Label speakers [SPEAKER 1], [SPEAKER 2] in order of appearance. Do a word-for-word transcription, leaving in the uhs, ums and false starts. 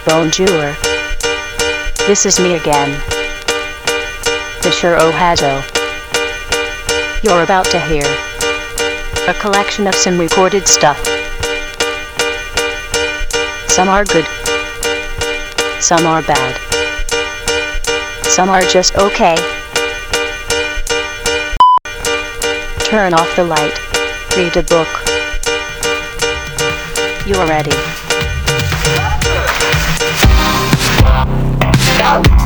[SPEAKER 1] Bonjour. This is me again. Fisher Ohazo. You're about to hear a collection of some recorded stuff. Some are good. Some are bad. Some are just okay. Turn off the light. Read a book. You're ready.